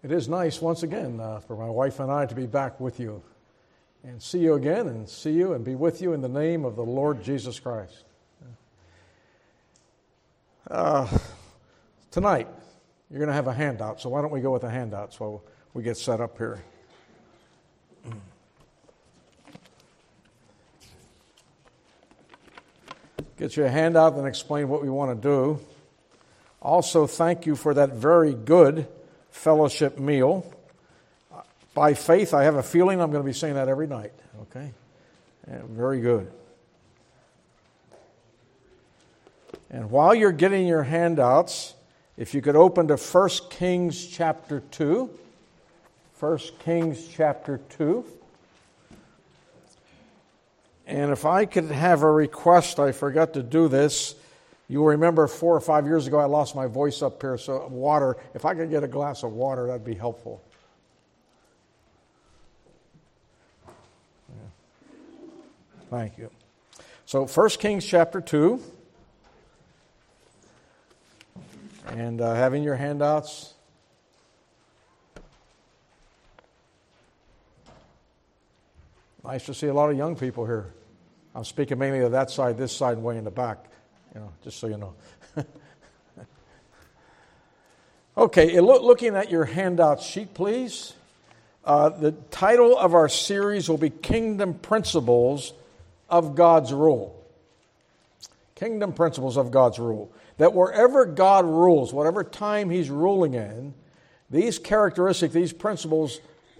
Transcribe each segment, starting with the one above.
It is nice once again for my wife and I to be back with you and see you again and see you and be with you in the name of the Lord Jesus Christ. Tonight, you're going to have a handout, so why don't we go with the handouts while we get set up here. Get you a handout and explain what we want to do. Also, thank you for that very good fellowship meal. By faith, I have a feeling I'm going to be saying that every night. Okay? Very good. And while you're getting your handouts, if you could open to 1 Kings chapter 2. 1 Kings chapter 2. And if I could have a request, I forgot to do this. You'll remember 4 or 5 years ago I lost my voice up here, so water. If I could get a glass of water, that'd be helpful. Yeah. Thank you. So 1 Kings chapter 2. And having your handouts. Nice to see a lot of young people here. I'm speaking mainly of that side, this side, and way in the back. Just so you know. Okay, looking at your handout sheet, please. The title of our series will be Kingdom Principles of God's Rule. Kingdom Principles of God's Rule. That wherever God rules, whatever time He's ruling in, these characteristics, these principles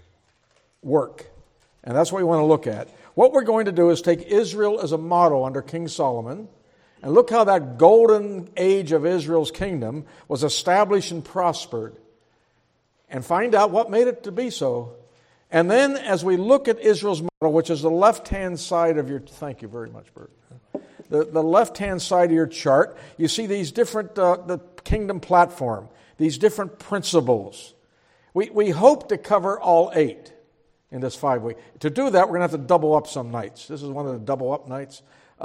work. And that's what we want to look at. What we're going to do is take Israel as a model under King Solomon, and look how that golden age of Israel's kingdom was established and prospered, and find out what made it to be so. And then as we look at Israel's model, which is the left-hand side of your, thank you very much, Bert. The left-hand side of your chart, you see these different, the kingdom platform, these different principles. We hope to cover all 8 in this 5 week. To do that, we're going to have to double up some nights. This is one of the double up nights.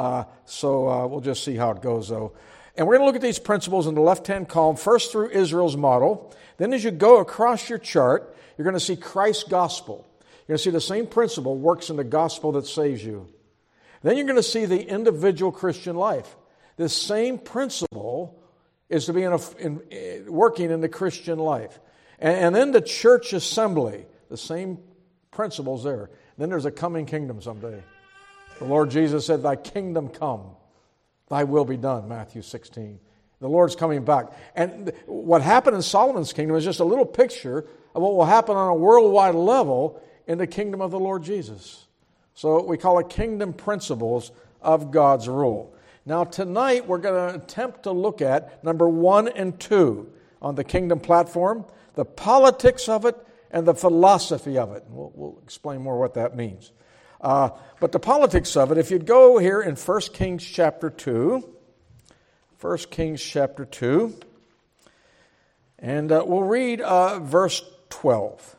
So we'll just see how it goes, though. And we're going to look at these principles in the left-hand column, first through Israel's model. Then as you go across your chart, you're going to see Christ's gospel. You're going to see the same principle works in the gospel that saves you. Then you're going to see the individual Christian life. This same principle is to be working in the Christian life. And then the church assembly, the same principles there. Then there's a coming kingdom someday. The Lord Jesus said, "Thy kingdom come, thy will be done," Matthew 16. The Lord's coming back. And what happened in Solomon's kingdom is just a little picture of what will happen on a worldwide level in the kingdom of the Lord Jesus. So we call it Kingdom Principles of God's Rule. Now tonight we're going to attempt to look at number 1 and 2 on the kingdom platform, the politics of it and the philosophy of it. We'll explain more what that means. But the politics of it, if you'd go here in 1 Kings chapter 2, 1 Kings chapter 2, and we'll read verse 12.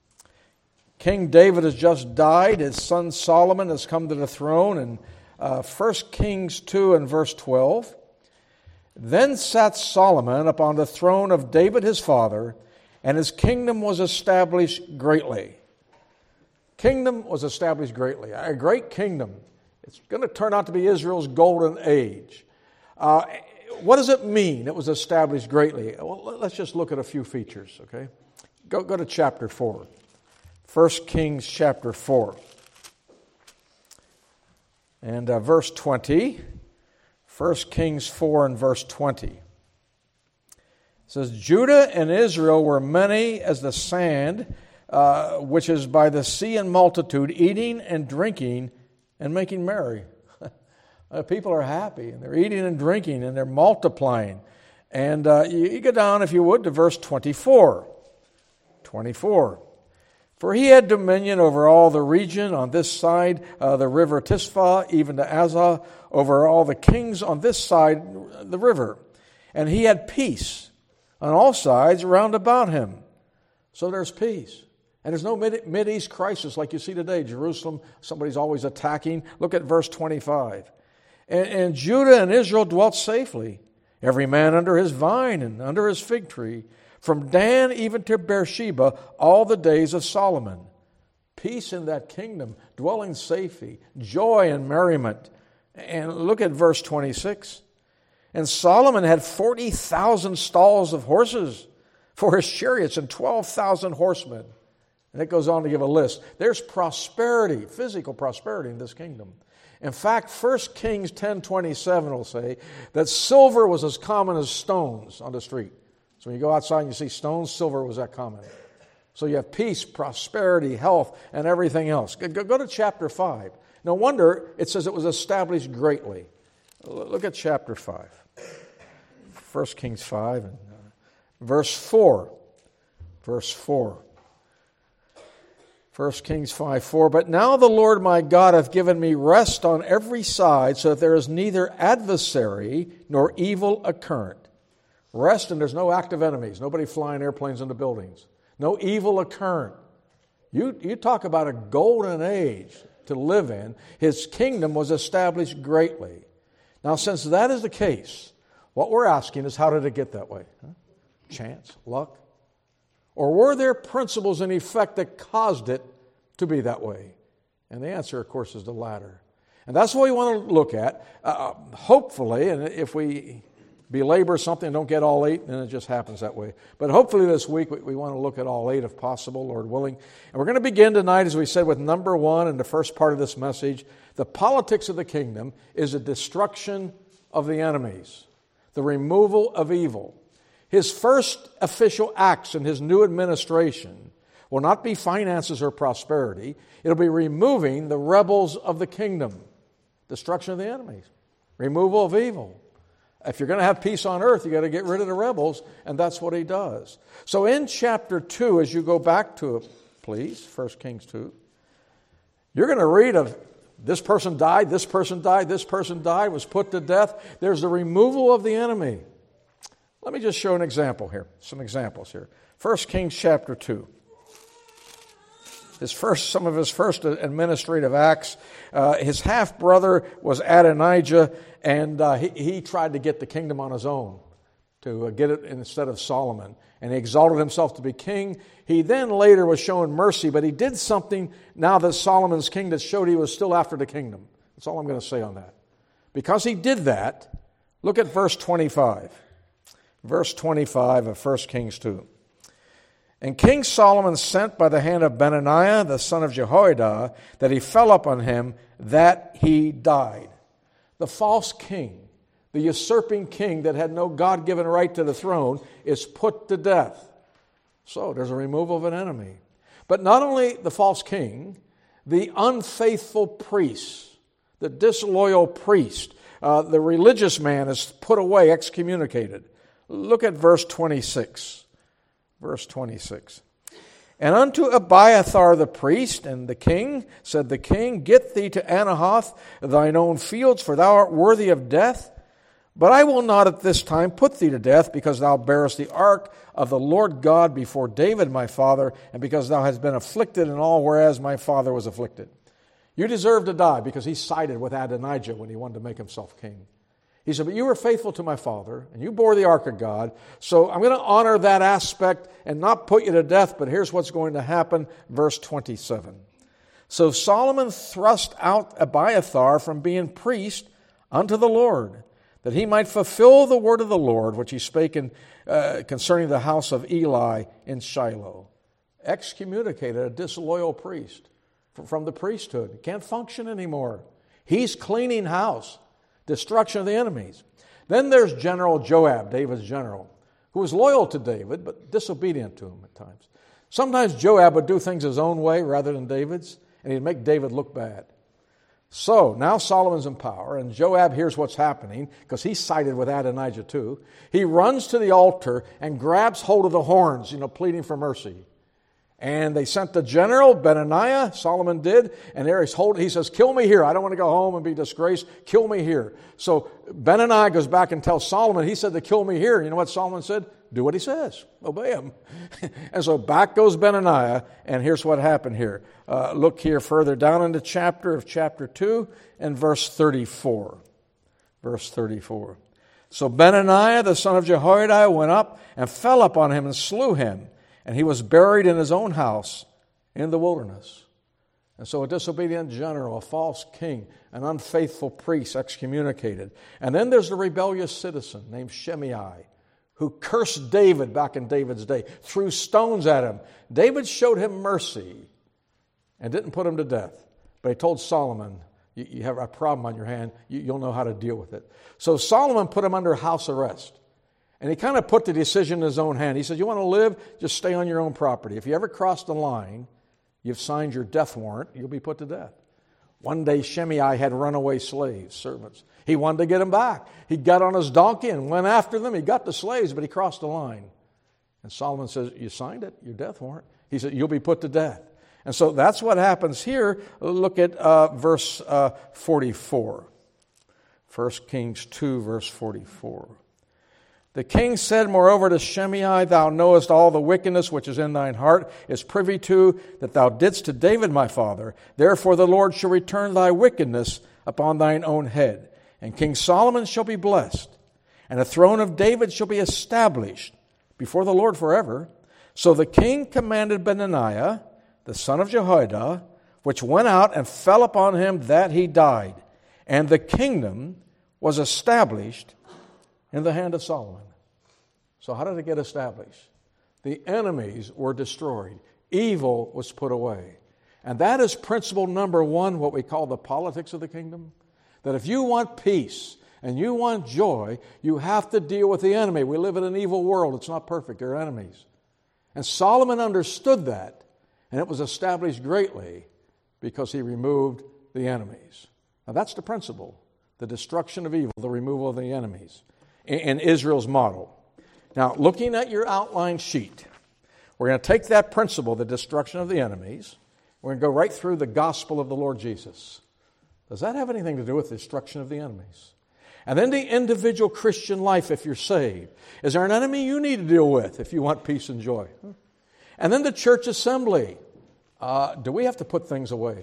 King David has just died. His son Solomon has come to the throne. And 1 Kings 2 and verse 12. Then sat Solomon upon the throne of David his father, and his kingdom was established greatly. Kingdom was established greatly. A great kingdom. It's going to turn out to be Israel's golden age. What does it mean it was established greatly? Well, let's just look at a few features, okay? Go to chapter 4. 1 Kings chapter 4. And verse 20. 1 Kings 4 and verse 20. It says, "Judah and Israel were many as the sand, which is by the sea in multitude, eating and drinking and making merry." People are happy, and they're eating and drinking, and they're multiplying. And you go down, if you would, to verse 24. 24. "For he had dominion over all the region on this side, the river Tisphah, even to Azah, over all the kings on this side the river. And he had peace on all sides round about him." So there's peace. And there's no Mideast crisis like you see today. Jerusalem, somebody's always attacking. Look at verse 25. And Judah and Israel dwelt safely, every man under his vine and under his fig tree, from Dan even to Beersheba, all the days of Solomon. Peace in that kingdom, dwelling safety, joy and merriment. And look at verse 26. And Solomon had 40,000 stalls of horses for his chariots and 12,000 horsemen. And it goes on to give a list. There's prosperity, physical prosperity in this kingdom. In fact, 1 Kings 10:27 will say that silver was as common as stones on the street. So when you go outside and you see stones, silver was that common. So you have peace, prosperity, health, and everything else. Go to chapter 5. No wonder it says it was established greatly. Look at chapter 5. 1 Kings 5 and verse 4. Verse 4. 1 Kings 5:4. But now the Lord my God hath given me rest on every side, so that there is neither adversary nor evil occurrent. Rest, and there's no active enemies. Nobody flying airplanes into buildings. No evil occurrent. You talk about a golden age to live in. His kingdom was established greatly. Now, since that is the case, what we're asking is, how did it get that way? Chance? Luck? Or were there principles in effect that caused it to be that way? And the answer, of course, is the latter. And that's what we want to look at. Hopefully, and if we belabor something and don't get all 8, then it just happens that way. But hopefully this week we want to look at all 8 if possible, Lord willing. And we're going to begin tonight, as we said, with number 1 in the first part of this message. The politics of the kingdom is the destruction of the enemies, the removal of evil. His first official acts in his new administration will not be finances or prosperity. It'll be removing the rebels of the kingdom, destruction of the enemies, removal of evil. If you're going to have peace on earth, you've got to get rid of the rebels, and that's what he does. So in chapter 2, as you go back to it, please, 1 Kings 2, you're going to read of this person died, this person died, this person died, was put to death. There's the removal of the enemy. Let me just show an example here, some examples here. 1 Kings chapter 2. Some of his first administrative acts. His half-brother was Adonijah, and he tried to get the kingdom on his own, to get it instead of Solomon. And he exalted himself to be king. He then later was shown mercy, but he did something now that Solomon's king that showed he was still after the kingdom. That's all I'm going to say on that. Because he did that, look at verse 25. Verse 25 of 1 Kings 2. And King Solomon sent by the hand of Benaiah, the son of Jehoiada, that he fell upon him, that he died. The false king, the usurping king that had no God-given right to the throne, is put to death. So there's a removal of an enemy. But not only the false king, the unfaithful priest, the disloyal priest, the religious man is put away, excommunicated. Look at verse 26. Verse 26. And unto Abiathar the priest and the king, said the king, get thee to Anahoth, thine own fields, for thou art worthy of death. But I will not at this time put thee to death, because thou bearest the ark of the Lord God before David my father, and because thou hast been afflicted in all whereas my father was afflicted. You deserve to die, because he sided with Adonijah when he wanted to make himself king. He said, but you were faithful to my father, and you bore the ark of God, so I'm going to honor that aspect and not put you to death, but here's what's going to happen, verse 27. So Solomon thrust out Abiathar from being priest unto the Lord, that he might fulfill the word of the Lord, which he spake concerning the house of Eli in Shiloh. Excommunicated a disloyal priest from the priesthood. He can't function anymore. He's cleaning house. Destruction of the enemies. Then there's General Joab, David's general, who was loyal to David, but disobedient to him at times. Sometimes Joab would do things his own way rather than David's, and he'd make David look bad. So now Solomon's in power, and Joab hears what's happening, because he sided with Adonijah too. He runs to the altar and grabs hold of the horns, pleading for mercy. And they sent the general, Benaiah, Solomon did, and there he says, kill me here. I don't want to go home and be disgraced. Kill me here. So Benaiah goes back and tells Solomon, he said to kill me here. You know what Solomon said? Do what he says. Obey him. And so back goes Benaiah, and here's what happened here. Look here further down in the chapter 2 and verse 34. Verse 34. So Benaiah, the son of Jehoiada, went up and fell upon him and slew him. And he was buried in his own house in the wilderness. And so a disobedient general, a false king, an unfaithful priest excommunicated. And then there's the rebellious citizen named Shimei, who cursed David back in David's day, threw stones at him. David showed him mercy and didn't put him to death. But he told Solomon, you have a problem on your hand, you'll know how to deal with it. So Solomon put him under house arrest. And he kind of put the decision in his own hand. He said, you want to live? Just stay on your own property. If you ever cross the line, you've signed your death warrant, you'll be put to death. One day Shimei had runaway slaves, servants. He wanted to get them back. He got on his donkey and went after them. He got the slaves, but he crossed the line. And Solomon says, you signed it, your death warrant. He said, you'll be put to death. And so that's what happens here. Look at verse 44. 1 Kings 2, verse 44. The king said, moreover, to Shimei, thou knowest all the wickedness which is in thine heart is privy to that thou didst to David my father. Therefore the Lord shall return thy wickedness upon thine own head. And King Solomon shall be blessed, and the throne of David shall be established before the Lord forever. So the king commanded Benaiah, the son of Jehoiada, which went out and fell upon him that he died. And the kingdom was established in the hand of Solomon. So how did it get established? The enemies were destroyed. Evil was put away. And that is principle number one, what we call the politics of the kingdom. That if you want peace and you want joy, you have to deal with the enemy. We live in an evil world. It's not perfect. There are enemies. And Solomon understood that, and it was established greatly because he removed the enemies. Now that's the principle, the destruction of evil, the removal of the enemies in Israel's model. Now, looking at your outline sheet, we're going to take that principle, the destruction of the enemies. We're going to go right through the gospel of the Lord Jesus. Does that have anything to do with the destruction of the enemies? And then the individual Christian life, if you're saved. Is there an enemy you need to deal with if you want peace and joy? And then the church assembly. Do we have to put things away?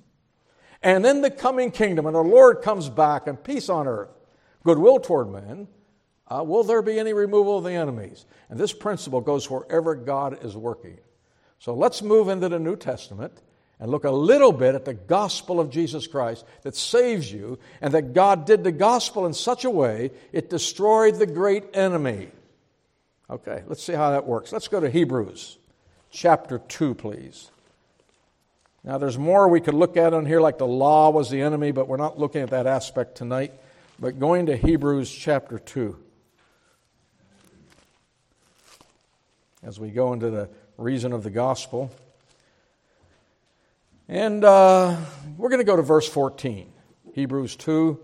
And then the coming kingdom, and the Lord comes back, and peace on earth, goodwill toward men. Will there be any removal of the enemies? And this principle goes wherever God is working. So let's move into the New Testament and look a little bit at the gospel of Jesus Christ that saves you, and that God did the gospel in such a way it destroyed the great enemy. Okay, let's see how that works. Let's go to Hebrews chapter 2, please. Now there's more we could look at on here, like the law was the enemy, but we're not looking at that aspect tonight. But going to Hebrews chapter 2. As we go into the reason of the gospel. And we're going to go to verse 14. Hebrews 2,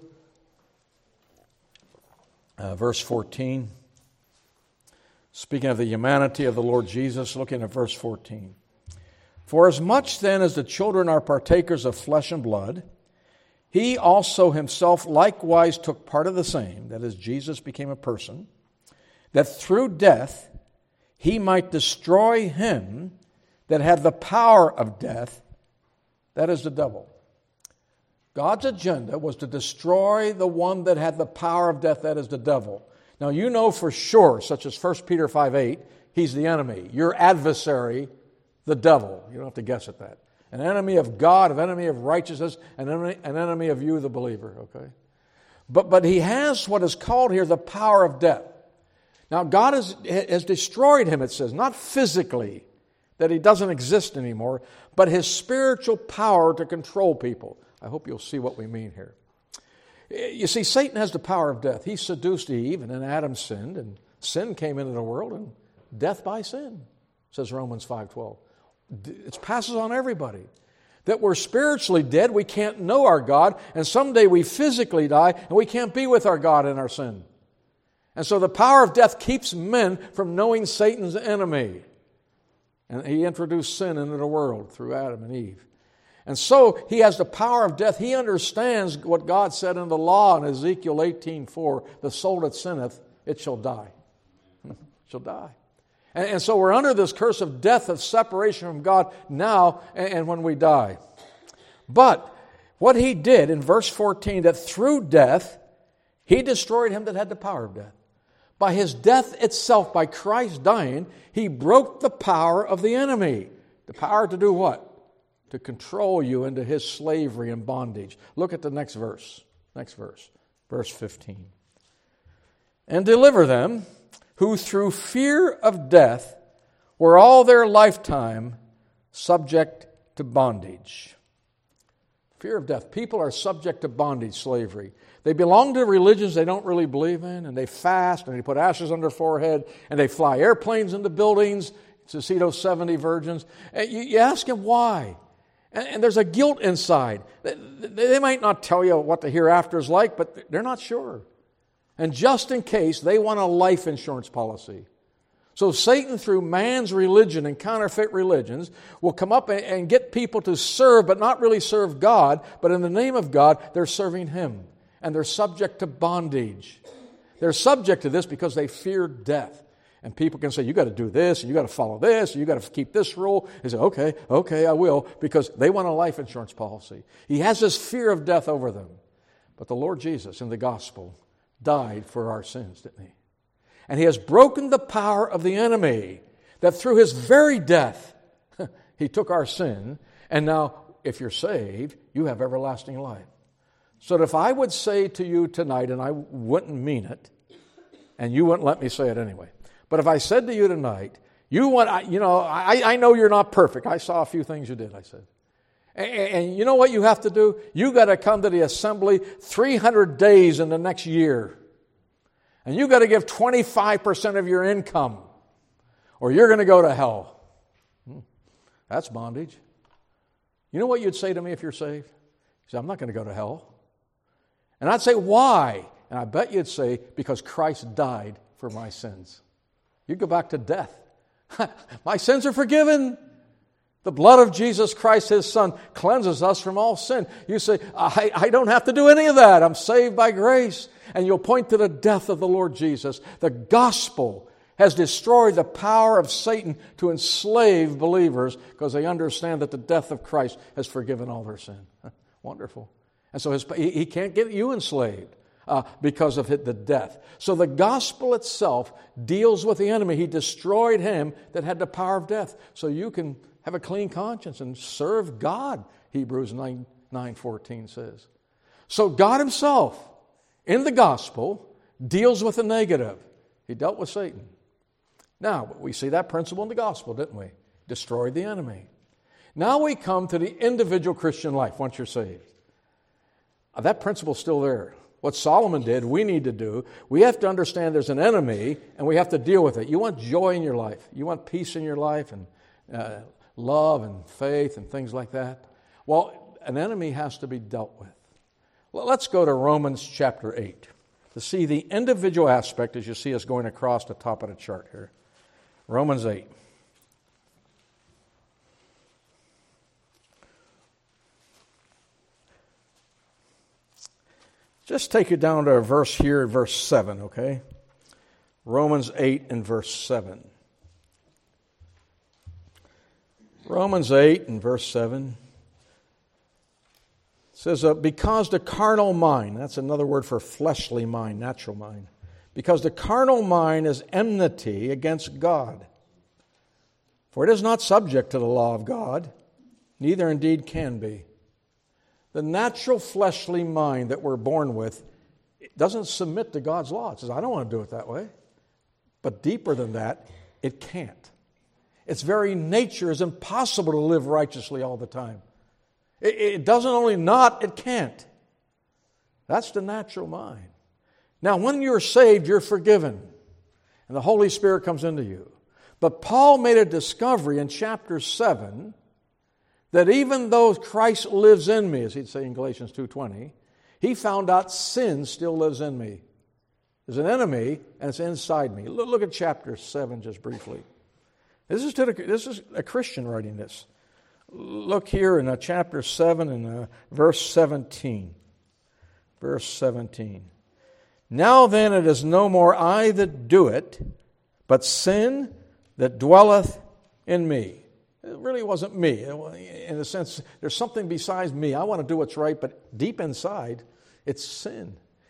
verse 14. Speaking of the humanity of the Lord Jesus, looking at verse 14. For as much then as the children are partakers of flesh and blood, he also himself likewise took part of the same, that is, Jesus became a person, that through death he might destroy him that had the power of death, that is the devil. God's agenda was to destroy the one that had the power of death, that is the devil. Now you know for sure, such as 1 Peter 5:8, he's the enemy. Your adversary, the devil. You don't have to guess at that. An enemy of God, an enemy of righteousness, an enemy of you, the believer. Okay, but he has what is called here the power of death. Now, God has destroyed him, it says, not physically, that he doesn't exist anymore, but his spiritual power to control people. I hope you'll see what we mean here. You see, Satan has the power of death. He seduced Eve, and then Adam sinned, and sin came into the world, and death by sin, says Romans 5:12. It passes on everybody. That we're spiritually dead, we can't know our God, and someday we physically die, and we can't be with our God in our sin. And so the power of death keeps men from knowing Satan's enemy. And he introduced sin into the world through Adam and Eve. And so he has the power of death. He understands what God said in the law in Ezekiel 18:4, the soul that sinneth, it shall die. It shall die. And so we're under this curse of death, of separation from God now and when we die. But what he did in verse 14, that through death He destroyed him that had the power of death. By his death itself, by Christ dying, he broke the power of the enemy. The power to do what? To control you into his slavery and bondage. Look at the next verse. Next verse. Verse 15. And deliver them who through fear of death were all their lifetime subject to bondage. Fear of death. People are subject to bondage, slavery. They belong to religions they don't really believe in, and they fast, and they put ashes on their forehead, and they fly airplanes into buildings to see those 70 virgins. And you ask them why. And there's a guilt inside. They might not tell you what the hereafter is like, but they're not sure. And just in case, they want a life insurance policy. So Satan, through man's religion and counterfeit religions, will come up and get people to serve, but not really serve God, but in the name of God, they're serving him. And they're subject to bondage. They're subject to this because they fear death. And people can say, you got to do this, and you got to follow this, and you got to keep this rule. They say, okay, I will, because they want a life insurance policy. He has this fear of death over them. But the Lord Jesus in the gospel died for our sins, didn't he? And he has broken the power of the enemy, that through his very death, he took our sin, and now, if you're saved, you have everlasting life. So that if I would say to you tonight, and I wouldn't mean it, and you wouldn't let me say it anyway, but if I said to you tonight, I know you're not perfect. I saw a few things you did, I said. And you know what you have to do? You got to come to the assembly 300 days in the next year. And you got to give 25% of your income, or you're going to go to hell. That's bondage. You know what you'd say to me if you're saved? You say, I'm not going to go to hell. And I'd say, why? And I bet you'd say, because Christ died for my sins. You'd go back to death. My sins are forgiven. The blood of Jesus Christ, his Son, cleanses us from all sin. You say, I don't have to do any of that. I'm saved by grace. And you'll point to the death of the Lord Jesus. The gospel has destroyed the power of Satan to enslave believers because they understand that the death of Christ has forgiven all their sin. Wonderful. And so he can't get you enslaved because of the death. So the gospel itself deals with the enemy. He destroyed him that had the power of death. So you can have a clean conscience and serve God, Hebrews 9:14 says. So God himself, in the gospel, deals with the negative. He dealt with Satan. Now, we see that principle in the gospel, didn't we? Destroyed the enemy. Now we come to the individual Christian life once you're saved. That principle's still there. What Solomon did, we need to do. We have to understand there's an enemy, and we have to deal with it. You want joy in your life. You want peace in your life, and love and faith and things like that. Well, an enemy has to be dealt with. Well, let's go to Romans chapter 8 to see the individual aspect as you see us going across the top of the chart here. Romans 8. Just take you down to a verse here, verse 7, okay? Romans 8 and verse 7. Romans 8 and verse 7 says, because the carnal mind, that's another word for fleshly mind, natural mind, because the carnal mind is enmity against God. For it is not subject to the law of God, neither indeed can be. The natural fleshly mind that we're born with doesn't submit to God's law. It says, I don't want to do it that way. But deeper than that, it can't. Its very nature is impossible to live righteously all the time. It doesn't only not, it can't. That's the natural mind. Now, when you're saved, you're forgiven. And the Holy Spirit comes into you. But Paul made a discovery in chapter 7 that even though Christ lives in me, as he'd say in Galatians 2:20, he found out sin still lives in me. There's an enemy, and it's inside me. Look at chapter 7 just briefly. This is a Christian writing this. Look here in chapter 7 and verse 17. Verse 17. Now then it is no more I that do it, but sin that dwelleth in me. It really wasn't me. In a sense, there's something besides me. I want to do what's right, but deep inside, it's sin.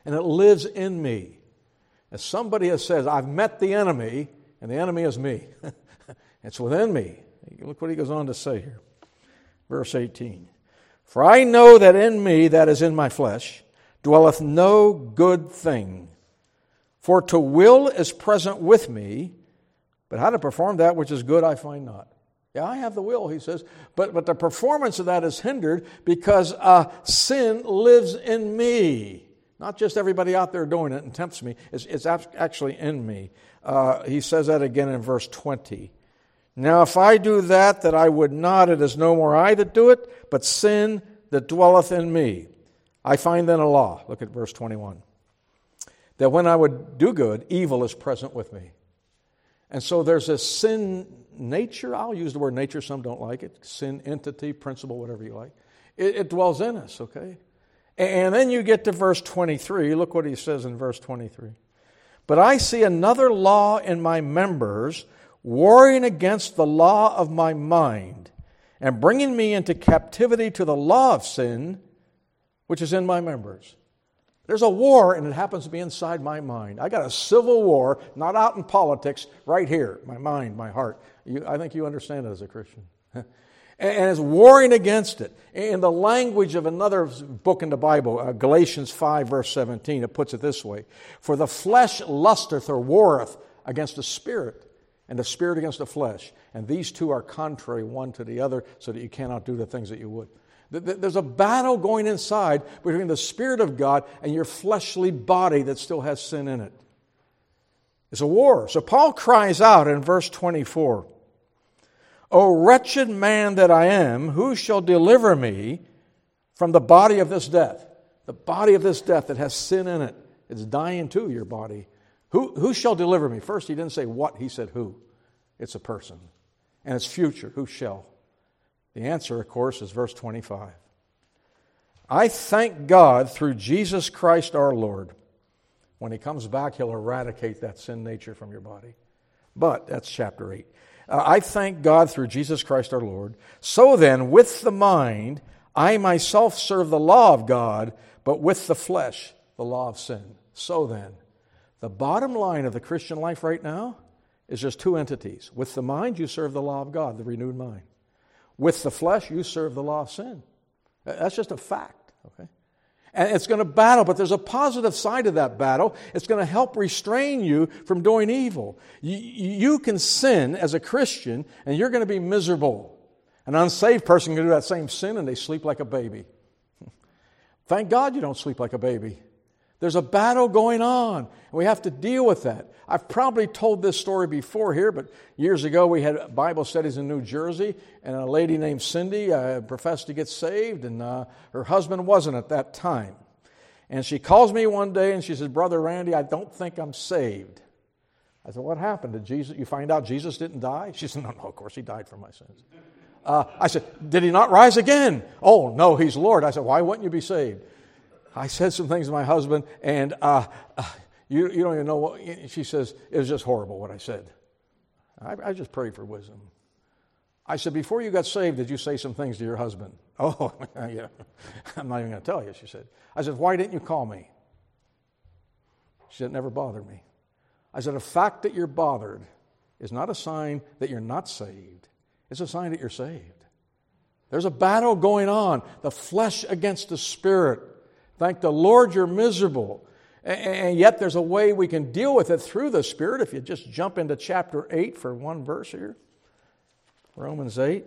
and it lives in me. As somebody has said, I've met the enemy, and the enemy is me. It's within me. Look what he goes on to say here. Verse 18. For I know that in me, that is in my flesh, dwelleth no good thing. For to will is present with me, but how to perform that which is good I find not. Yeah, I have the will, he says, but the performance of that is hindered because sin lives in me. Not just everybody out there doing it and tempts me. It's actually in me. He says that again in verse 20. Now if I do that I would not, it is no more I that do it, but sin that dwelleth in me. I find then a law. Look at verse 21. That when I would do good, evil is present with me. And so there's a sin nature. I'll use the word nature. Some don't like it. Sin entity, principle, whatever you like. It dwells in us, okay? And then you get to verse 23. Look what he says in verse 23. But I see another law in my members, warring against the law of my mind, and bringing me into captivity to the law of sin, which is in my members. There's a war, and it happens to be inside my mind. I got a civil war, not out in politics, right here, my mind, my heart. I think you understand it as a Christian. And it's warring against it. In the language of another book in the Bible, Galatians 5, verse 17, it puts it this way. For the flesh lusteth or warreth against the spirit, and the spirit against the flesh. And these two are contrary one to the other, so that you cannot do the things that you would. There's a battle going inside between the Spirit of God and your fleshly body that still has sin in it. It's a war. So Paul cries out in verse 24, O wretched man that I am, who shall deliver me from the body of this death? The body of this death that has sin in it. It's dying too, your body. Who shall deliver me? First, he didn't say what, he said who. It's a person. And it's future. Who shall? The answer, of course, is verse 25. I thank God through Jesus Christ our Lord. When he comes back, he'll eradicate that sin nature from your body. But that's chapter 8. I thank God through Jesus Christ our Lord. So then, with the mind, I myself serve the law of God, but with the flesh, the law of sin. So then, the bottom line of the Christian life right now is just two entities. With the mind, you serve the law of God, the renewed mind. With the flesh, you serve the law of sin. That's just a fact, okay? And it's going to battle, but there's a positive side of that battle. It's going to help restrain you from doing evil. You can sin as a Christian, and you're going to be miserable. An unsaved person can do that same sin, and they sleep like a baby. Thank God you don't sleep like a baby. There's a battle going on, and we have to deal with that. I've probably told this story before here, but years ago we had Bible studies in New Jersey, and a lady named Cindy professed to get saved, and her husband wasn't at that time. And she calls me one day, and she says, Brother Randy, I don't think I'm saved. I said, what happened? Did Jesus? You find out Jesus didn't die? She said, no, of course he died for my sins. I said, did he not rise again? Oh, no, he's Lord. I said, why wouldn't you be saved? I said some things to my husband, and you don't even know what. She says, it was just horrible what I said. I just prayed for wisdom. I said, before you got saved, did you say some things to your husband? Oh, yeah. I'm not even going to tell you, she said. I said, why didn't you call me? She said, it never bothered me. I said, the fact that you're bothered is not a sign that you're not saved. It's a sign that you're saved. There's a battle going on, the flesh against the spirit. Thank the Lord you're miserable. And yet there's a way we can deal with it through the Spirit. If you just jump into chapter 8 for one verse here. Romans 8.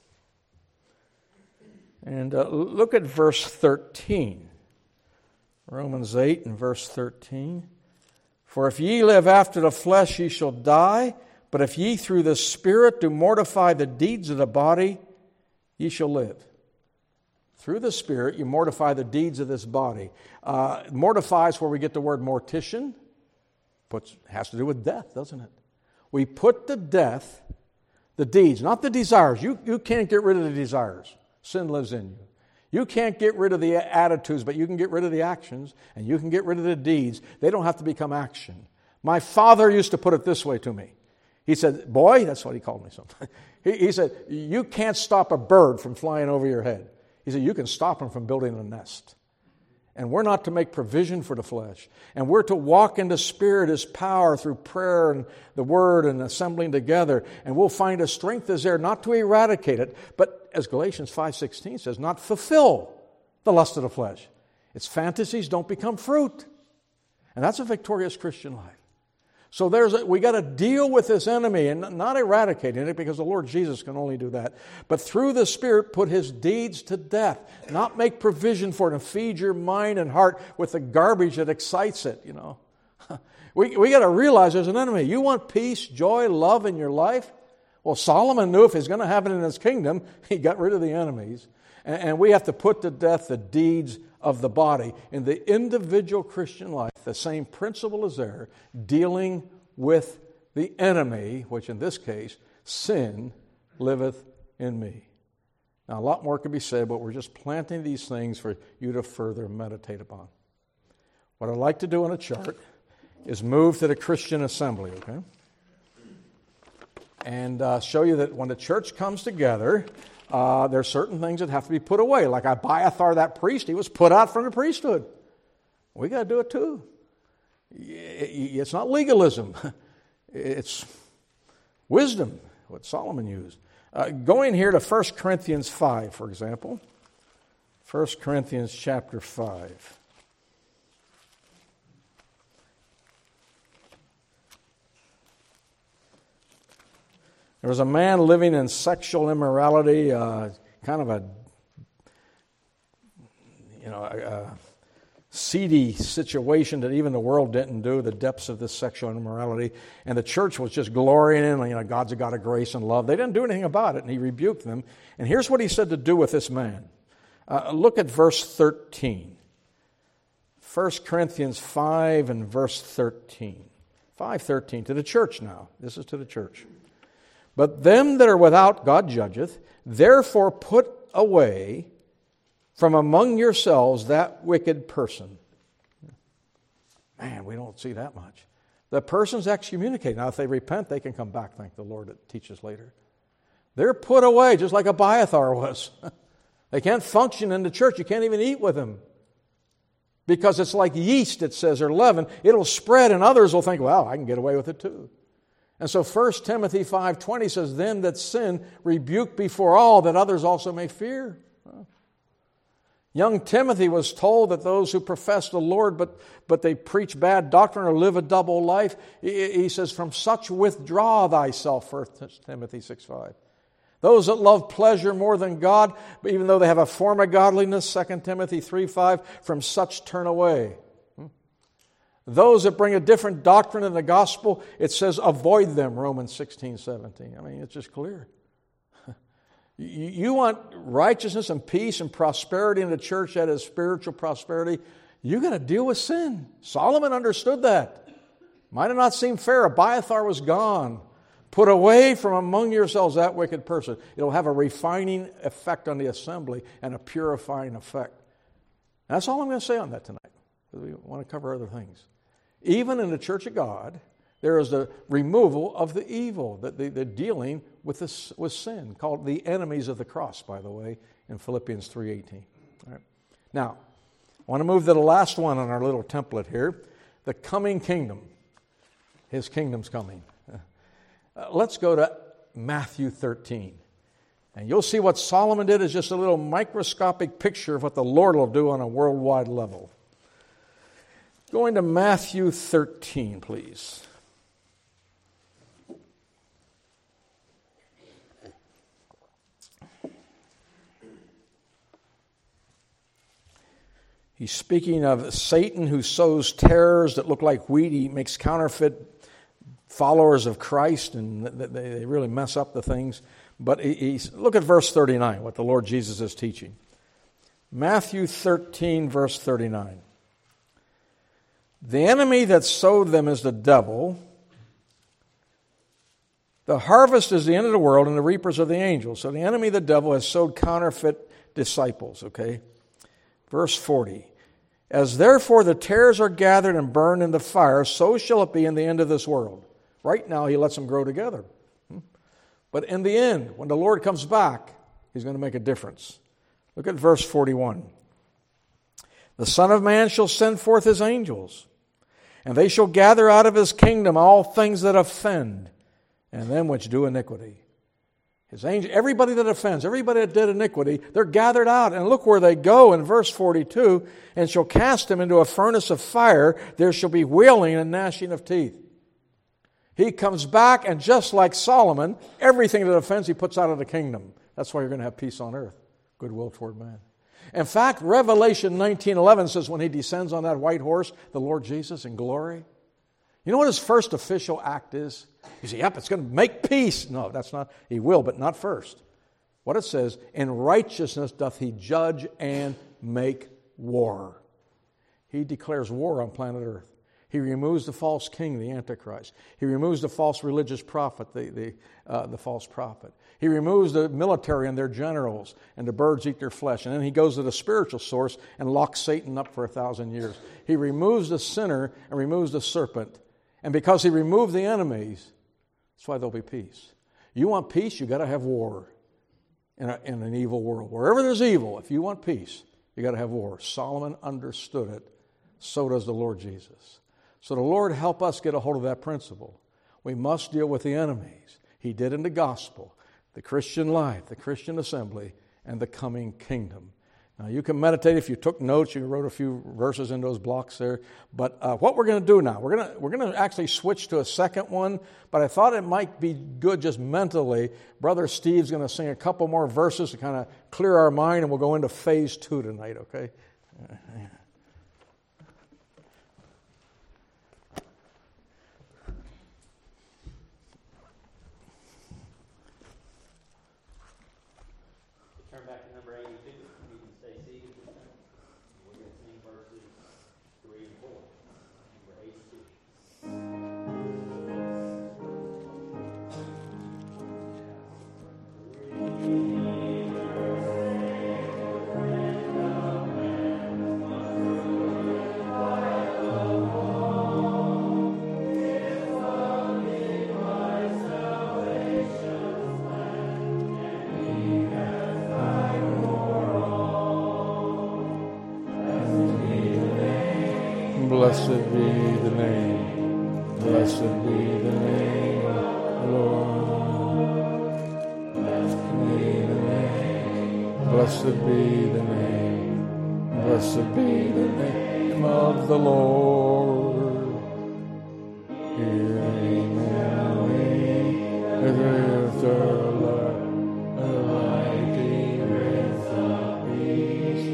And look at verse 13. Romans 8 and verse 13. For if ye live after the flesh, ye shall die. But if ye through the Spirit do mortify the deeds of the body, ye shall live. Through the Spirit, you mortify the deeds of this body. Mortify is where we get the word mortician. Has to do with death, doesn't it? We put to death the deeds, not the desires. You can't get rid of the desires. Sin lives in you. You can't get rid of the attitudes, but you can get rid of the actions, and you can get rid of the deeds. They don't have to become action. My father used to put it this way to me. He said, boy, that's what he called me sometimes. He said, you can't stop a bird from flying over your head. He said, you can stop them from building a nest. And we're not to make provision for the flesh. And we're to walk in the Spirit as power through prayer and the Word and assembling together. And we'll find a strength is there not to eradicate it, but as Galatians 5:16 says, not fulfill the lust of the flesh. Its fantasies don't become fruit. And that's a victorious Christian life. So we got to deal with this enemy and not eradicating it, because the Lord Jesus can only do that. But through the Spirit, put his deeds to death. Not make provision for it and feed your mind and heart with the garbage that excites it, We got to realize there's an enemy. You want peace, joy, love in your life? Well, Solomon knew if he's going to have it in his kingdom, he got rid of the enemies. And we have to put to death the deeds of the body. In the individual Christian life, the same principle is there, dealing with the enemy, which in this case, sin liveth in me. Now, a lot more could be said, but we're just planting these things for you to further meditate upon. What I'd like to do on a chart is move to the Christian assembly, okay? And show you that when the church comes together, there are certain things that have to be put away. Like Abiathar, that priest, he was put out from the priesthood. We got to do it too. It's not legalism. It's wisdom, what Solomon used. Going here to 1 Corinthians 5, for example. 1 Corinthians chapter 5. There was a man living in sexual immorality, kind of a seedy situation that even the world didn't do, the depths of this sexual immorality. And the church was just glorying in, God's a God of grace and love. They didn't do anything about it, and he rebuked them. And here's what he said to do with this man. Look at verse 13. 1 Corinthians 5 and verse 13. 5:13, to the church now. This is to the church. But them that are without God judgeth, therefore put away from among yourselves that wicked person. Man, we don't see that much. The person's excommunicated. Now, if they repent, they can come back, thank the Lord, it teaches later. They're put away, just like Abiathar was. They can't function in the church. You can't even eat with them. Because it's like yeast, it says, or leaven. It'll spread, and others will think, well, I can get away with it too. And so 1 Timothy 5:20 says, them that sin rebuke before all, that others also may fear. Young Timothy was told that those who profess the Lord but they preach bad doctrine or live a double life, he says, from such withdraw thyself, 1 Timothy 6:5. Those that love pleasure more than God, even though they have a form of godliness, 2 Timothy 3:5, from such turn away. Those that bring a different doctrine in the gospel, it says avoid them, Romans 16:17. I mean, it's just clear. You want righteousness and peace and prosperity in the church, that is spiritual prosperity, you're going to deal with sin. Solomon understood that. Might have not seemed fair. Abiathar was gone. Put away from among yourselves that wicked person. It'll have a refining effect on the assembly and a purifying effect. And that's all I'm going to say on that tonight, because we want to cover other things. Even in the church of God, there is the removal of the evil, the dealing with sin, called the enemies of the cross, by the way, in Philippians 3:18. All right. Now, I want to move to the last one on our little template here, the coming kingdom. His kingdom's coming. Let's go to Matthew 13. And you'll see what Solomon did is just a little microscopic picture of what the Lord will do on a worldwide level. Going to Matthew 13, please. He's speaking of Satan, who sows tares that look like wheat. He makes counterfeit followers of Christ, and they really mess up the things. But look at verse 39, what the Lord Jesus is teaching. Matthew 13, verse 39. The enemy that sowed them is the devil. The harvest is the end of the world, and the reapers are the angels. So the enemy, the devil, has sowed counterfeit disciples, okay? Verse 40. As therefore the tares are gathered and burned in the fire, so shall it be in the end of this world. Right now, he lets them grow together. But in the end, when the Lord comes back, he's going to make a difference. Look at verse 41. The Son of Man shall send forth his angels, and they shall gather out of his kingdom all things that offend, and them which do iniquity. His angel, everybody that offends, everybody that did iniquity, they're gathered out. And look where they go in verse 42, and shall cast him into a furnace of fire. There shall be wailing and gnashing of teeth. He comes back, and just like Solomon, everything that offends he puts out of the kingdom. That's why you're going to have peace on earth, goodwill toward man. In fact, Revelation 19:11 says when he descends on that white horse, the Lord Jesus in glory, you know what his first official act is? You say, yep, it's going to make peace. No, that's not. He will, but not first. What it says, in righteousness doth he judge and make war. He declares war on planet earth. He removes the false king, the Antichrist. He removes the false religious prophet, the false prophet. He removes the military and their generals, and the birds eat their flesh. And then he goes to the spiritual source and locks Satan up for 1,000 years. He removes the sinner and removes the serpent. And because he removed the enemies, that's why there'll be peace. You want peace, you've got to have war in an evil world. Wherever there's evil, if you want peace, you've got to have war. Solomon understood it. So does the Lord Jesus. So the Lord help us get a hold of that principle. We must deal with the enemies. He did in the gospel, the Christian life, the Christian assembly, and the coming kingdom. Now, you can meditate. If you took notes, you wrote a few verses in those blocks there. But what we're going to do now, we're going to actually switch to a second one, but I thought it might be good just mentally. Brother Steve's going to sing a couple more verses to kind of clear our mind, and we'll go into phase 2 tonight, okay? Turn back to number 82. You can stay seated. We're going to sing verses 3 and 4. Number 82. Blessed be the name. Blessed be the name of the Lord. Blessed be the name. Blessed be the name. Blessed be the name of the Lord. Hear now me, as the mighty Prince of Peace.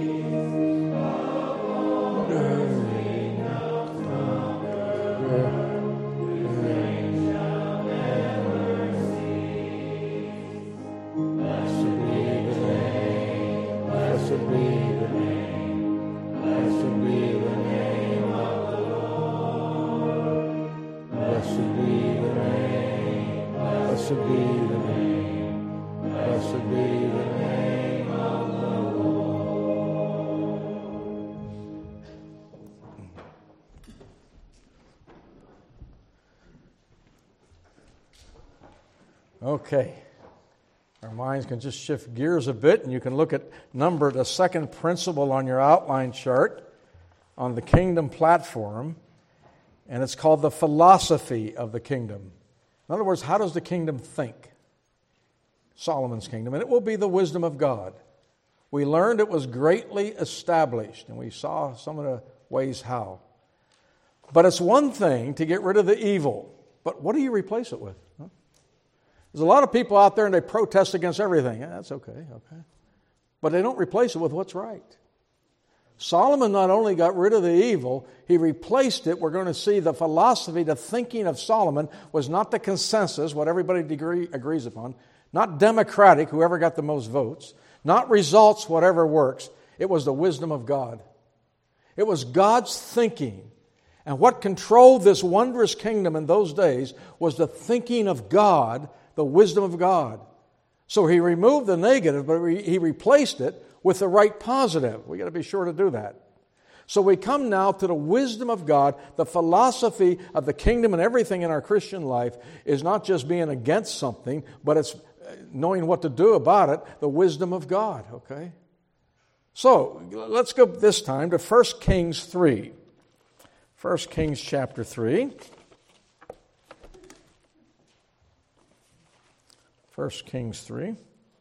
Okay, our minds can just shift gears a bit, and you can look at the second principle on your outline chart on the kingdom platform, and it's called the philosophy of the kingdom. In other words, how does the kingdom think? Solomon's kingdom, and it will be the wisdom of God. We learned it was greatly established, and we saw some of the ways how. But it's one thing to get rid of the evil, but what do you replace it with? Huh? There's a lot of people out there and they protest against everything. Yeah, that's okay. But they don't replace it with what's right. Solomon not only got rid of the evil, he replaced it. We're going to see the philosophy, the thinking of Solomon was not the consensus, what everybody agrees upon, not democratic, whoever got the most votes, not results, whatever works. It was the wisdom of God. It was God's thinking. And what controlled this wondrous kingdom in those days was the thinking of God, the wisdom of God. So he removed the negative, but he replaced it with the right positive. We've got to be sure to do that. So we come now to the wisdom of God. The philosophy of the kingdom and everything in our Christian life is not just being against something, but it's knowing what to do about it, the wisdom of God, okay? So, let's go this time to 1 Kings 3. 1 Kings chapter 3. 1 Kings 3.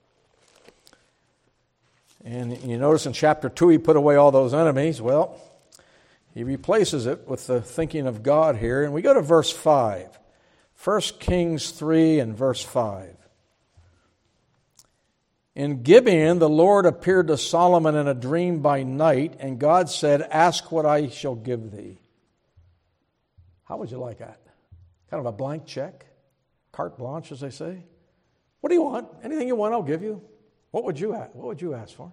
And you notice in chapter 2 he put away all those enemies. Well, he replaces it with the thinking of God here. And we go to verse 5. 1 Kings 3 and verse 5. In Gibeon, the Lord appeared to Solomon in a dream by night, and God said, "Ask what I shall give thee." How would you like that? Kind of a blank check? Carte blanche, as they say. What do you want? Anything you want, I'll give you. What would you ask for?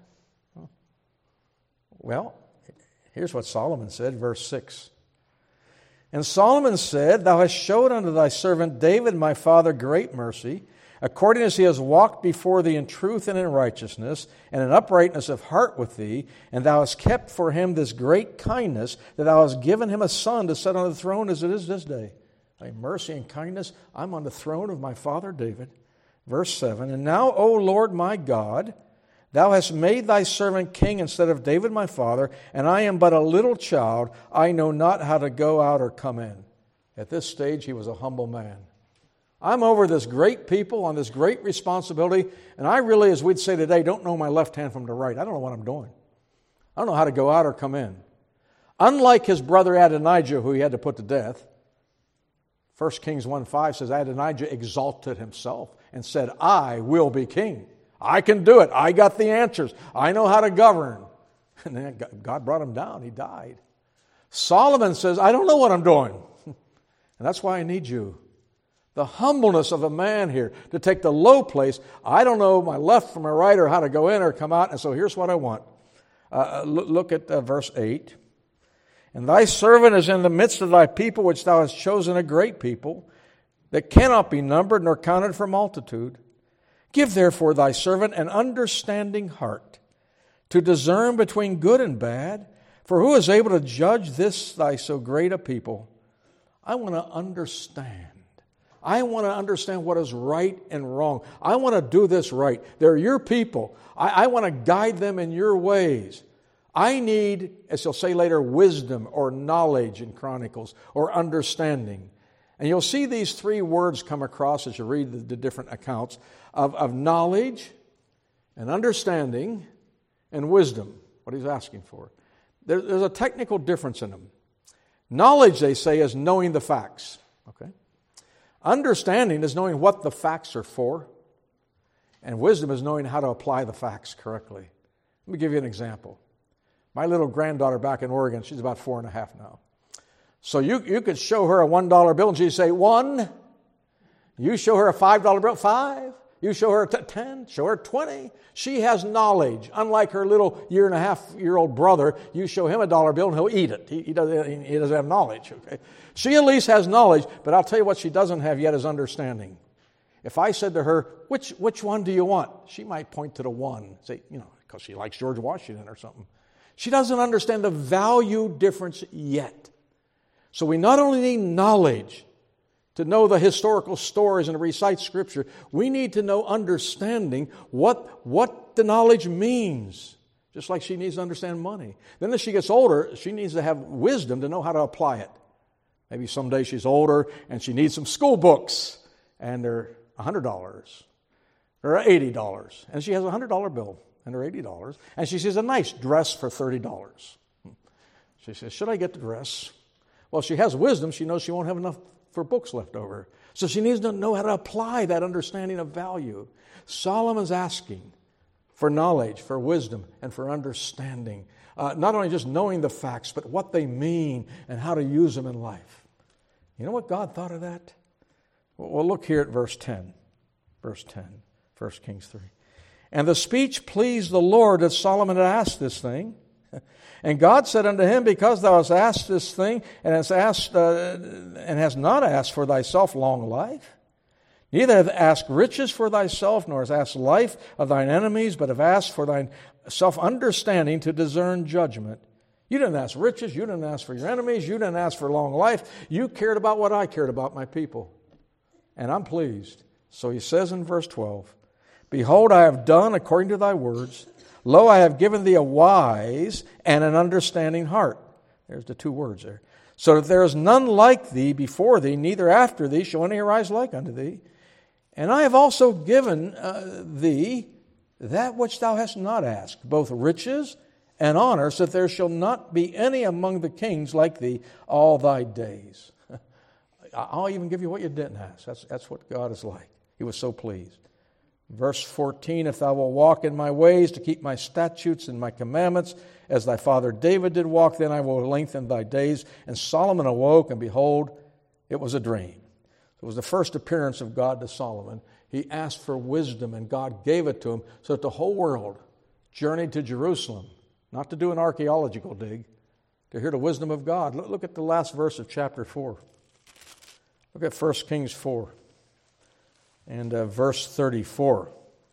Well, here's what Solomon said, verse 6. And Solomon said, "Thou hast showed unto thy servant David my father great mercy, according as he has walked before thee in truth and in righteousness, and in uprightness of heart with thee, and thou hast kept for him this great kindness, that thou hast given him a son to sit on the throne as it is this day. By mercy and kindness, I'm on the throne of my father David." Verse 7, "And now, O Lord my God, thou hast made thy servant king instead of David my father, and I am but a little child. I know not how to go out or come in." At this stage, he was a humble man. I'm over this great people on this great responsibility, and I really, as we'd say today, don't know my left hand from the right. I don't know what I'm doing. I don't know how to go out or come in. Unlike his brother Adonijah, who he had to put to death, 1 Kings 1:5 says Adonijah exalted himself and said, "I will be king. I can do it. I got the answers. I know how to govern." And then God brought him down. He died. Solomon says, "I don't know what I'm doing." And that's why I need you. The humbleness of a man here to take the low place. I don't know my left from my right or how to go in or come out, and so here's what I want. Look at verse 8. "And thy servant is in the midst of thy people, which thou hast chosen a great people, that cannot be numbered nor counted for multitude. Give therefore thy servant an understanding heart, to discern between good and bad. For who is able to judge this thy so great a people?" I want to understand. I want to understand what is right and wrong. I want to do this right. They're your people. I want to guide them in your ways. I need, as he'll say later, wisdom or knowledge in Chronicles, or understanding. And you'll see these three words come across as you read the different accounts of knowledge and understanding and wisdom, what he's asking for. There's a technical difference in them. Knowledge, they say, is knowing the facts. Okay. Understanding is knowing what the facts are for, and wisdom is knowing how to apply the facts correctly. Let me give you an example. My little granddaughter back in Oregon, she's about 4.5 now. So you could show her a $1 bill and she'd say, 1. You show her a $5 bill, 5. You show her a 10, show her 20. She has knowledge. Unlike her little 1.5-year-old brother, you show him a $1 bill and he'll eat it. He doesn't have knowledge. Okay? She at least has knowledge, but I'll tell you what she doesn't have yet is understanding. If I said to her, which one do you want? She might point to the 1, say, because she likes George Washington or something. She doesn't understand the value difference yet. So we not only need knowledge to know the historical stories and to recite Scripture, we need to know understanding what the knowledge means, just like she needs to understand money. Then as she gets older, she needs to have wisdom to know how to apply it. Maybe someday she's older and she needs some school books, and they're $100 or $80, and she has a $100 bill and they're $80, and she sees a nice dress for $30. She says, "Should I get the dress?" Well, she has wisdom. She knows she won't have enough for books left over. So she needs to know how to apply that understanding of value. Solomon's asking for knowledge, for wisdom, and for understanding. Not only just knowing the facts, but what they mean and how to use them in life. You know what God thought of that? Well, look here at verse 10. Verse 10, 1 Kings 3. "And the speech pleased the Lord that Solomon had asked this thing. And God said unto him, Because thou hast asked this thing, and hast not asked for thyself long life, neither hast asked riches for thyself, nor hast asked life of thine enemies, but have asked for thine self-understanding to discern judgment. You didn't ask riches, you didn't ask for your enemies, you didn't ask for long life. You cared about what I cared about, my people. And I'm pleased." So he says in verse 12, "Behold, I have done according to thy words. Lo, I have given thee a wise and an understanding heart. There's the two words there. So that there is none like thee before thee, neither after thee shall any arise like unto thee. And I have also given thee that which thou hast not asked, both riches and honor, so that there shall not be any among the kings like thee all thy days. I'll even give you what you didn't ask. That's what God is like. He was so pleased. Verse 14, if thou wilt walk in my ways to keep my statutes and my commandments, as thy father David did walk, then I will lengthen thy days. And Solomon awoke, and behold, it was a dream. It was the first appearance of God to Solomon. He asked for wisdom, and God gave it to him, so that the whole world journeyed to Jerusalem, not to do an archaeological dig, to hear the wisdom of God. Look at the last verse of chapter 4. Look at 1 Kings 4 and verse 34.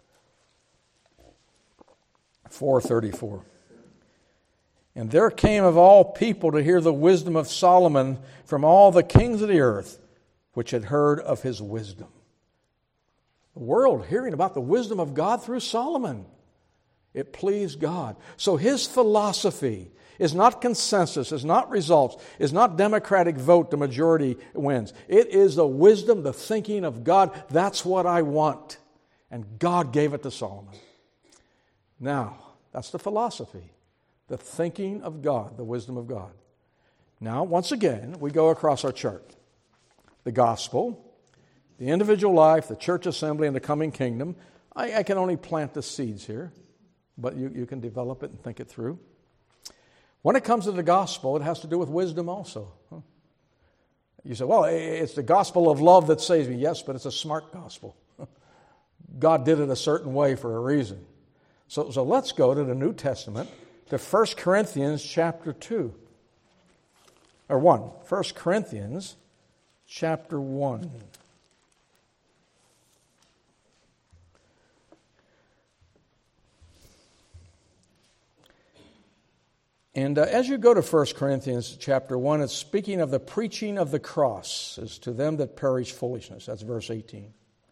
4:34. And there came of all people to hear the wisdom of Solomon from all the kings of the earth, which had heard of his wisdom. The world hearing about the wisdom of God through Solomon. It pleased God. So his philosophy is not consensus, is not results, is not democratic vote, the majority wins. It is the wisdom, the thinking of God. That's what I want. And God gave it to Solomon. Now, that's the philosophy, the thinking of God, the wisdom of God. Now, once again, we go across our chart. The gospel, the individual life, the church assembly, and the coming kingdom. I can only plant the seeds here, but you can develop it and think it through. When it comes to the gospel, it has to do with wisdom also. You say, well, it's the gospel of love that saves me. Yes, but it's a smart gospel. God did it a certain way for a reason. So let's go to the New Testament, to 1 Corinthians chapter 2. Or 1. 1 Corinthians chapter 1. And as you go to 1 Corinthians chapter 1, it's speaking of the preaching of the cross is to them that perish foolishness. That's verse 18.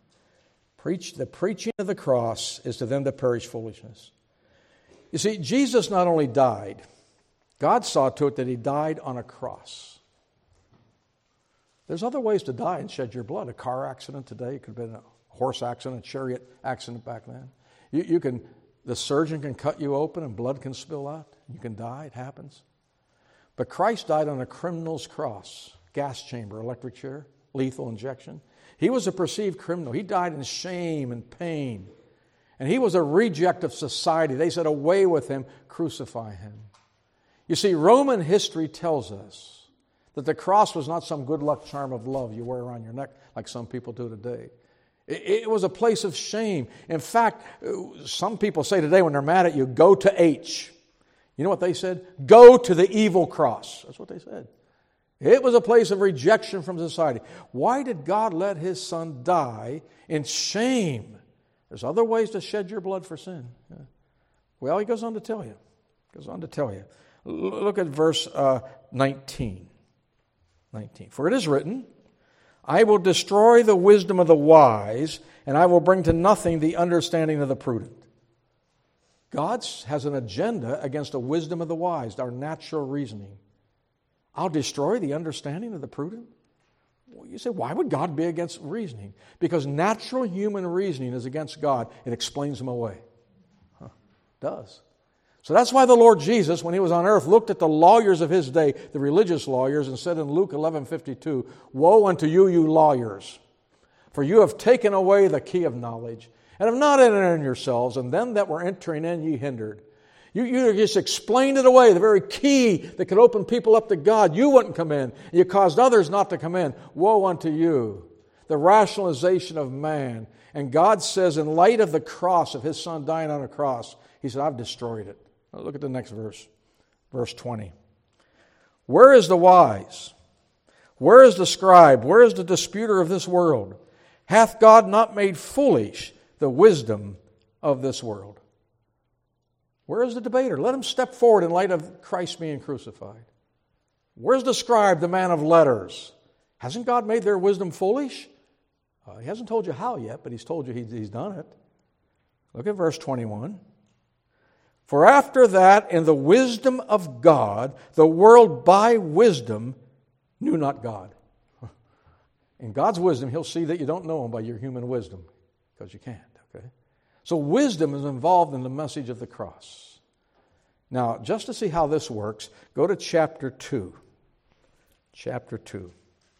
The preaching of the cross is to them that perish foolishness. You see, Jesus not only died, God saw to it that he died on a cross. There's other ways to die and shed your blood. A car accident today, it could have been a horse accident, a chariot accident back then. The surgeon can cut you open and blood can spill out. You can die, it happens. But Christ died on a criminal's cross, gas chamber, electric chair, lethal injection. He was a perceived criminal. He died in shame and pain. And he was a reject of society. They said, away with him, crucify him. You see, Roman history tells us that the cross was not some good luck charm of love you wear around your neck like some people do today. It was a place of shame. In fact, some people say today when they're mad at you, go to H. You know what they said? Go to the evil cross. That's what they said. It was a place of rejection from society. Why did God let his son die in shame? There's other ways to shed your blood for sin. Well, he goes on to tell you. Look at verse 19. For it is written, I will destroy the wisdom of the wise, and I will bring to nothing the understanding of the prudent. God has an agenda against the wisdom of the wise, our natural reasoning. I'll destroy the understanding of the prudent? Well, you say, why would God be against reasoning? Because natural human reasoning is against God. It explains him away. It does. So that's why the Lord Jesus, when he was on earth, looked at the lawyers of his day, the religious lawyers, and said in Luke 11:52, woe unto you, you lawyers, for you have taken away the key of knowledge, and have not entered in yourselves, and them that were entering in ye hindered. You just explained it away, the very key that could open people up to God. You wouldn't come in. You caused others not to come in. Woe unto you. The rationalization of man. And God says, in light of the cross, of his son dying on a cross, he said, I've destroyed it. Now look at the next verse. Verse 20. Where is the wise? Where is the scribe? Where is the disputer of this world? Hath God not made foolish the wisdom of this world? Where is the debater? Let him step forward in light of Christ being crucified. Where's the scribe, the man of letters? Hasn't God made their wisdom foolish? He hasn't told you how yet, but he's told you he's done it. Look at verse 21. For after that, in the wisdom of God, the world by wisdom knew not God. In God's wisdom, He'll see that you don't know Him by your human wisdom, because you can't, okay? So wisdom is involved in the message of the cross. Now, just to see how this works, go to chapter 2. Chapter 2.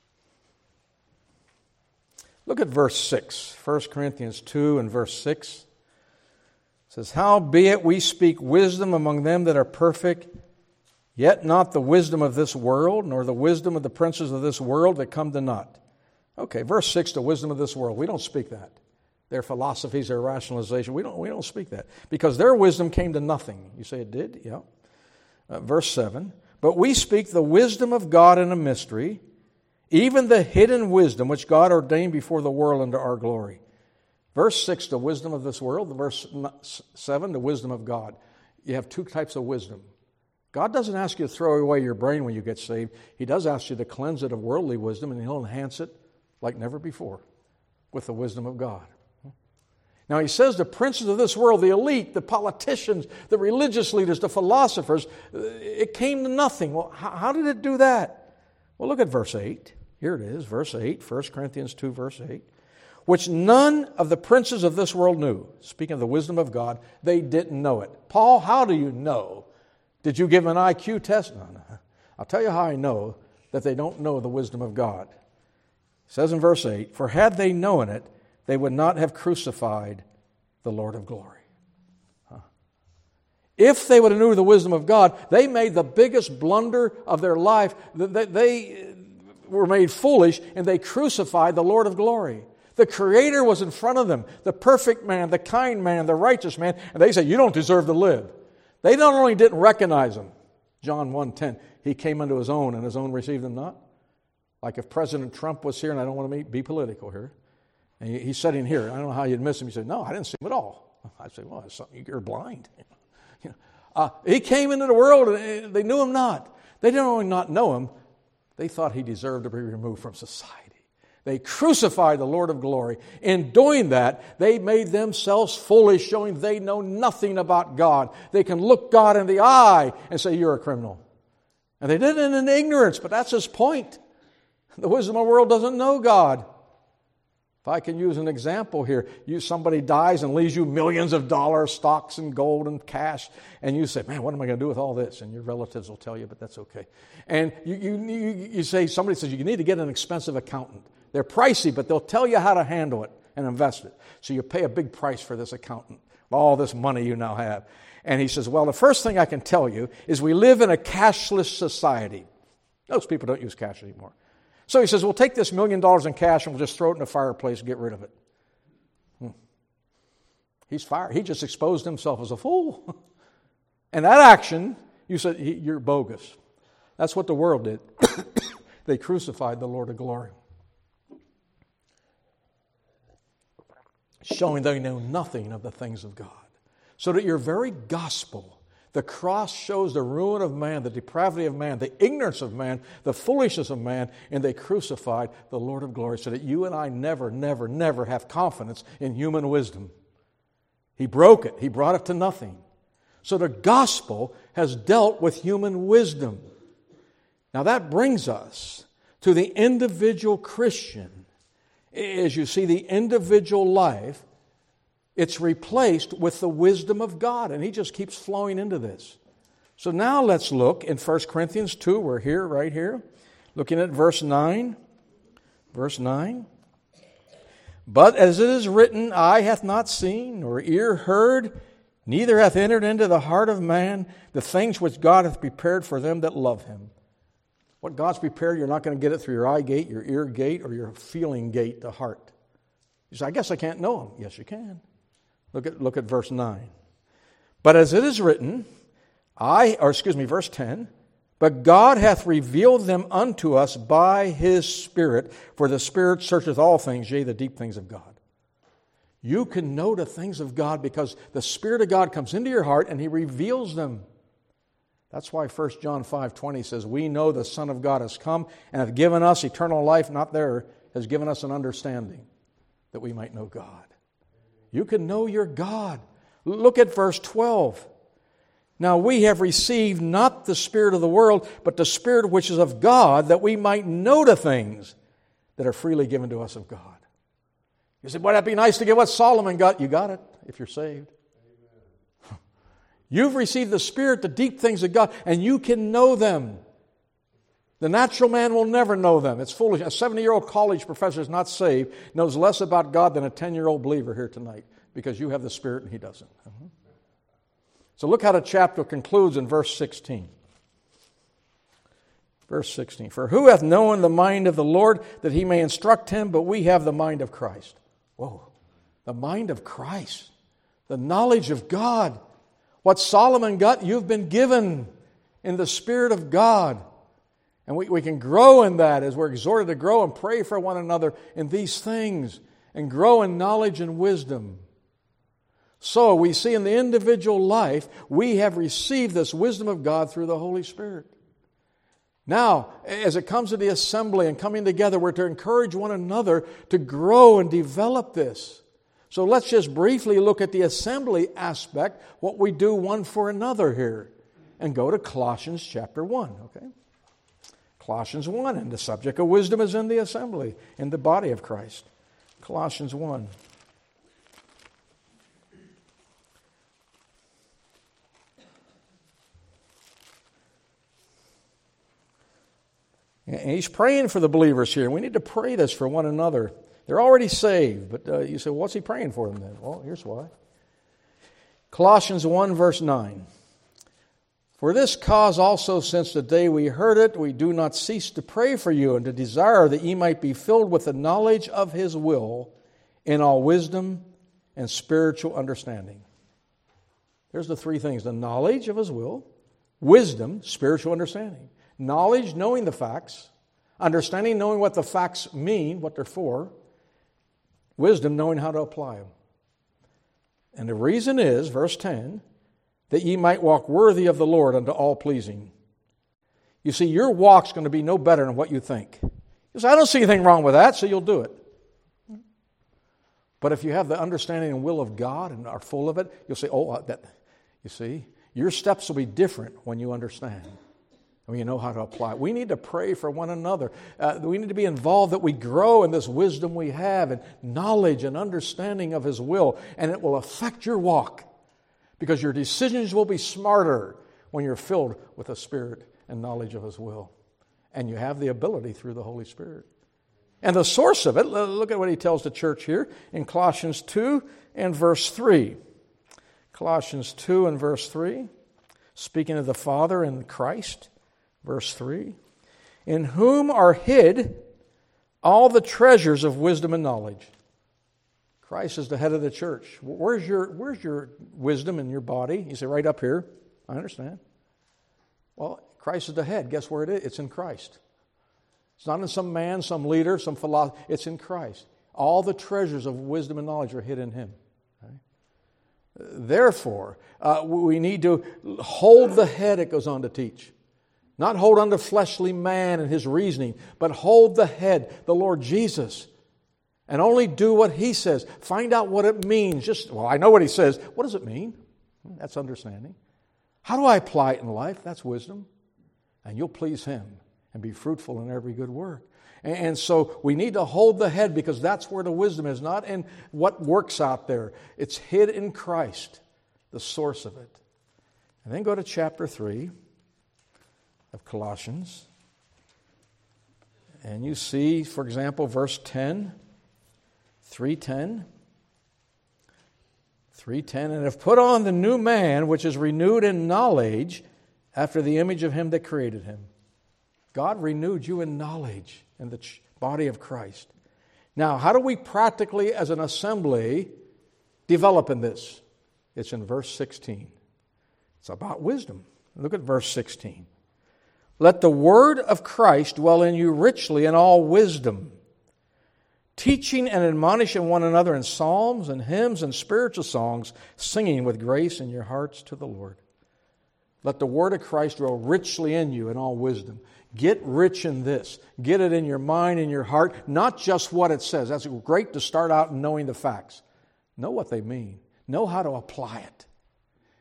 Look at verse 6. 1 Corinthians 2 and verse 6. It says, Howbeit we speak wisdom among them that are perfect, yet not the wisdom of this world, nor the wisdom of the princes of this world that come to naught. Okay, verse 6, the wisdom of this world. We don't speak that. Their philosophies, their rationalization, we don't speak that. Because their wisdom came to nothing. You say it did? Yeah. Verse 7, But we speak the wisdom of God in a mystery, even the hidden wisdom which God ordained before the world unto our glory. Verse 6, the wisdom of this world. Verse 7, the wisdom of God. You have two types of wisdom. God doesn't ask you to throw away your brain when you get saved. He does ask you to cleanse it of worldly wisdom, and He'll enhance it like never before with the wisdom of God. Now He says the princes of this world, the elite, the politicians, the religious leaders, the philosophers, it came to nothing. Well, how did it do that? Well, look at verse 8. Here it is, verse 8, 1 Corinthians 2, verse 8. Which none of the princes of this world knew. Speaking of the wisdom of God, they didn't know it. Paul, how do you know? Did you give an IQ test? No. I'll tell you how I know that they don't know the wisdom of God. It says in verse 8, For had they known it, they would not have crucified the Lord of glory. If they would have knew the wisdom of God, they made the biggest blunder of their life. They were made foolish, and they crucified the Lord of glory. The Creator was in front of them, the perfect man, the kind man, the righteous man, and they said, you don't deserve to live. They not only didn't recognize Him, John 1:10, He came unto His own, and His own received Him not. Like if President Trump was here, and I don't want to be political here, and he's sitting here, I don't know how you'd miss him. He said, no, I didn't see Him at all. I'd say, well, you're blind. He came into the world, and they knew Him not. They didn't only not know Him, they thought He deserved to be removed from society. They crucified the Lord of glory. In doing that, they made themselves foolish, showing they know nothing about God. They can look God in the eye and say, you're a criminal. And they did it in ignorance, but that's His point. The wisdom of the world doesn't know God. If I can use an example here, somebody dies and leaves you millions of dollars, stocks and gold and cash, and you say, man, what am I going to do with all this? And your relatives will tell you, but that's okay. And you say, somebody says, you need to get an expensive accountant. They're pricey, but they'll tell you how to handle it and invest it. So you pay a big price for this accountant, all this money you now have. And he says, well, the first thing I can tell you is we live in a cashless society. Most people don't use cash anymore. So he says, we'll take this $1 million in cash and we'll just throw it in the fireplace and get rid of it. He's fired. He just exposed himself as a fool. And that action, you said, you're bogus. That's what the world did. They crucified the Lord of glory. Showing they know nothing of the things of God. So that your very gospel, the cross shows the ruin of man, the depravity of man, the ignorance of man, the foolishness of man, and they crucified the Lord of glory so that you and I never, never, never have confidence in human wisdom. He broke it. He brought it to nothing. So the gospel has dealt with human wisdom. Now that brings us to the individual Christian. As you see the individual life, it's replaced with the wisdom of God. And he just keeps flowing into this. So now let's look in 1 Corinthians 2. We're here, right here. Looking at verse 9. Verse 9. But as it is written, eye hath not seen, nor ear heard, neither hath entered into the heart of man the things which God hath prepared for them that love Him. What God's prepared, you're not going to get it through your eye gate, your ear gate, or your feeling gate, the heart. You say, I guess I can't know Him. Yes, you can. Look at verse 9. But as it is written, verse 10, but God hath revealed them unto us by His Spirit, for the Spirit searcheth all things, yea, the deep things of God. You can know the things of God because the Spirit of God comes into your heart and He reveals them. That's why 1 John 5:20 says, we know the Son of God has come and hath given us eternal life, not there, has given us an understanding that we might know God. You can know your God. Look at verse 12. Now we have received not the spirit of the world, but the Spirit which is of God, that we might know the things that are freely given to us of God. You say, boy, that'd be nice to get what Solomon got. You got it, if you're saved. Amen. You've received the Spirit, the deep things of God, and you can know them. The natural man will never know them. It's foolish. A 70-year-old college professor is not saved, knows less about God than a 10-year-old believer here tonight, because you have the Spirit and he doesn't. So look how the chapter concludes in verse 16. Verse 16, for who hath known the mind of the Lord, that he may instruct him, but we have the mind of Christ. Whoa, the mind of Christ, the knowledge of God. What Solomon got, you've been given in the Spirit of God. And we can grow in that as we're exhorted to grow and pray for one another in these things and grow in knowledge and wisdom. So we see in the individual life, we have received this wisdom of God through the Holy Spirit. Now, as it comes to the assembly and coming together, we're to encourage one another to grow and develop this. So let's just briefly look at the assembly aspect, what we do one for another here, and go to Colossians chapter 1, okay? Colossians 1, and the subject of wisdom is in the assembly, in the body of Christ. Colossians 1. And he's praying for the believers here. We need to pray this for one another. They're already saved, but you say, well, what's he praying for them then? Well, here's why. Colossians 1, verse 9. For this cause also, since the day we heard it, we do not cease to pray for you and to desire that ye might be filled with the knowledge of his will in all wisdom and spiritual understanding. There's the three things: the knowledge of his will, wisdom, spiritual understanding. Knowledge, knowing the facts. Understanding, knowing what the facts mean, what they're for. Wisdom, knowing how to apply them. And the reason is, verse 10, that ye might walk worthy of the Lord unto all pleasing. You see, your walk's going to be no better than what you think. You say, I don't see anything wrong with that, so you'll do it. But if you have the understanding and will of God and are full of it, you'll say, you see, your steps will be different when you understand. When you know how to apply it. We need to pray for one another. We need to be involved that we grow in this wisdom we have and knowledge and understanding of his will, and it will affect your walk because your decisions will be smarter when you're filled with the Spirit and knowledge of his will. And you have the ability through the Holy Spirit. And the source of it, look at what he tells the church here in Colossians 2 and verse 3. Colossians 2 and verse 3, speaking of the Father and Christ. Verse 3, in whom are hid all the treasures of wisdom and knowledge. Christ is the head of the church. Where's your wisdom in your body? You say, right up here. I understand. Well, Christ is the head. Guess where it is? It's in Christ. It's not in some man, some leader, some philosopher. It's in Christ. All the treasures of wisdom and knowledge are hid in him. Okay? Therefore, we need to hold the head, it goes on to teach. Not hold on to fleshly man and his reasoning, but hold the head, the Lord Jesus, and only do what he says. Find out what it means. I know what he says. What does it mean? That's understanding. How do I apply it in life? That's wisdom. And you'll please him and be fruitful in every good work. And so we need to hold the head because that's where the wisdom is, not in what works out there. It's hid in Christ, the source of it. And then go to chapter 3. Of Colossians. And you see, for example, verse 10, 3:10. 3:10, and have put on the new man, which is renewed in knowledge after the image of him that created him. God renewed you in knowledge in the body of Christ. Now, how do we practically, as an assembly, develop in this? It's in verse 16. It's about wisdom. Look at verse 16. Let the word of Christ dwell in you richly in all wisdom, teaching and admonishing one another in psalms and hymns and spiritual songs, singing with grace in your hearts to the Lord. Let the word of Christ dwell richly in you in all wisdom. Get rich in this. Get it in your mind, in your heart, not just what it says. That's great to start out knowing the facts. Know what they mean. Know how to apply it.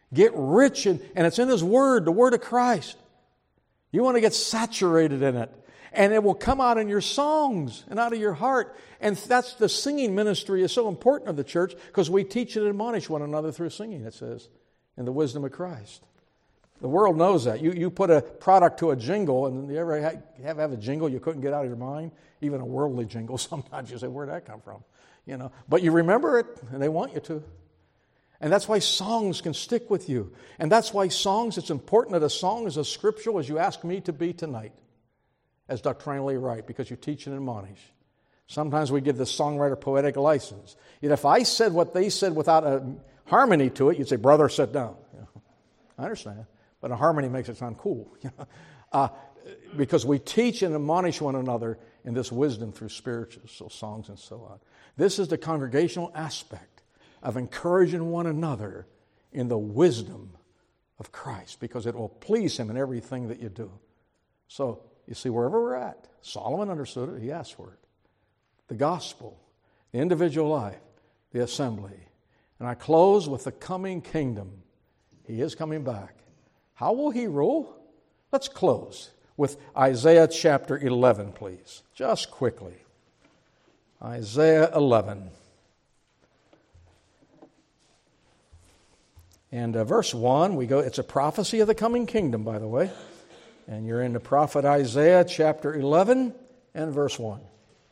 Get rich and it's in His Word, the Word of Christ. You want to get saturated in it. And it will come out in your songs and out of your heart. And that's the singing ministry is so important of the church because we teach and admonish one another through singing, it says, in the wisdom of Christ. The world knows that. You put a product to a jingle, and you ever have a jingle you couldn't get out of your mind? Even a worldly jingle, sometimes you say, where'd that come from? But you remember it, and they want you to. And that's why songs can stick with you. And that's why it's important that a song is as scriptural as you ask me to be tonight, as doctrinally right, because you teach and admonish. Sometimes we give the songwriter poetic license. Yet if I said what they said without a harmony to it, you'd say, brother, sit down. I understand. But a harmony makes it sound cool. Because we teach and admonish one another in this wisdom through spiritual songs and so on. This is the congregational aspect of encouraging one another in the wisdom of Christ, because it will please Him in everything that you do. So, you see, wherever we're at, Solomon understood it, he asked for it. The gospel, the individual life, the assembly. And I close with the coming kingdom. He is coming back. How will He rule? Let's close with Isaiah chapter 11, please. Just quickly. Isaiah 11. And verse 1, it's a prophecy of the coming kingdom, by the way. And you're in the prophet Isaiah chapter 11 and verse 1.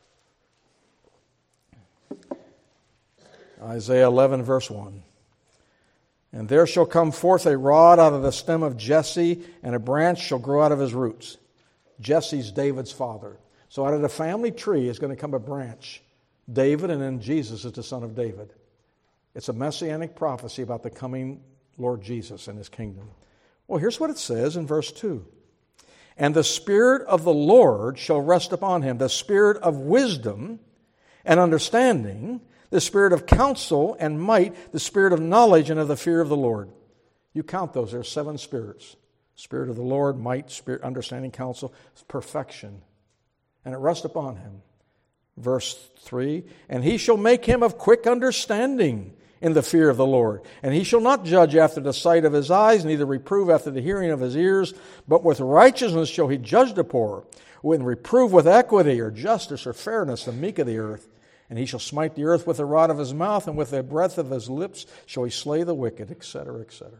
Isaiah 11, verse 1. And there shall come forth a rod out of the stem of Jesse, and a branch shall grow out of his roots. Jesse's David's father. So out of the family tree is going to come a branch. David, and then Jesus is the son of David. It's a messianic prophecy about the coming Lord Jesus and His kingdom. Well, here's what it says in verse 2. And the Spirit of the Lord shall rest upon him, the Spirit of wisdom and understanding, the Spirit of counsel and might, the Spirit of knowledge and of the fear of the Lord. You count those. There are 7 spirits. Spirit of the Lord, might, Spirit, understanding, counsel, perfection. And it rests upon him. Verse 3, and He shall make him of quick understanding in the fear of the Lord. And he shall not judge after the sight of his eyes, neither reprove after the hearing of his ears, but with righteousness shall he judge the poor, when reprove with equity or justice or fairness the meek of the earth. And he shall smite the earth with the rod of his mouth, and with the breath of his lips shall he slay the wicked, etc., etc.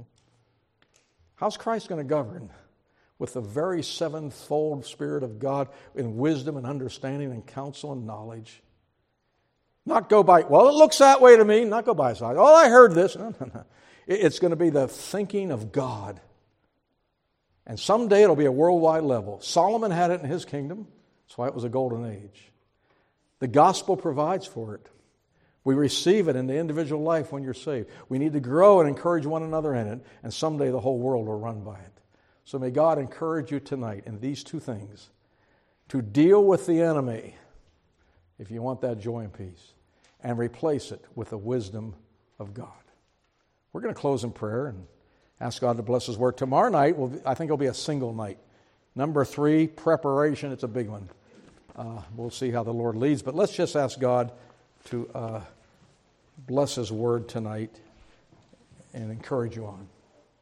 How's Christ going to govern? With the very 7-fold Spirit of God in wisdom and understanding and counsel and knowledge. Not go by, well, it looks that way to me. Not go by side. Oh, I heard this. No. It's going to be the thinking of God. And someday it'll be a worldwide level. Solomon had it in his kingdom. That's why it was a golden age. The gospel provides for it. We receive it in the individual life when you're saved. We need to grow and encourage one another in it, and someday the whole world will run by it. So may God encourage you tonight in these 2 things. To deal with the enemy, if you want that joy and peace, and replace it with the wisdom of God. We're going to close in prayer and ask God to bless His Word. Tomorrow night, I think it'll be a single night. Number 3, preparation. It's a big one. We'll see how the Lord leads. But let's just ask God to bless His Word tonight and encourage you on.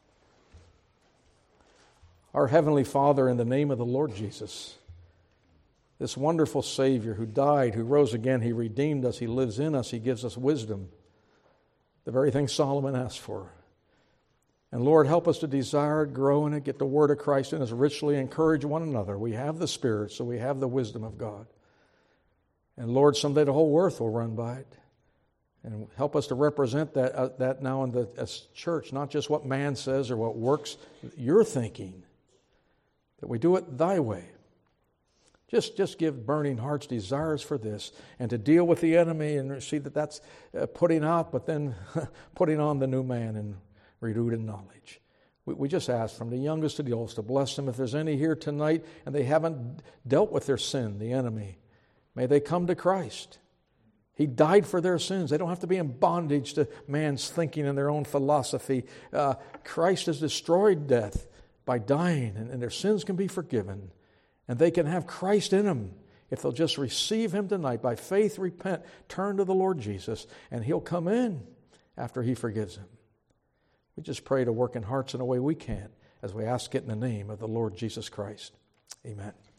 Our Heavenly Father, in the name of the Lord Jesus, this wonderful Savior who died, who rose again, He redeemed us, He lives in us, He gives us wisdom, the very thing Solomon asked for. And Lord, help us to desire it, grow in it, get the Word of Christ in us richly, encourage one another. We have the Spirit, so we have the wisdom of God. And Lord, someday the whole earth will run by it. And help us to represent that now in the church, not just what man says or what works, your thinking, that we do it thy way. Just give burning hearts desires for this, and to deal with the enemy and see that that's putting out, but then putting on the new man and renewed in knowledge. We just ask from the youngest to the oldest to bless them. If there's any here tonight and they haven't dealt with their sin, the enemy, may they come to Christ. He died for their sins. They don't have to be in bondage to man's thinking and their own philosophy. Christ has destroyed death by dying, and their sins can be forgiven. And they can have Christ in them if they'll just receive Him tonight. By faith, repent, turn to the Lord Jesus, and He'll come in after He forgives them. We We just pray to work in hearts in a way we can as we ask it in the name of the Lord Jesus Christ. Amen.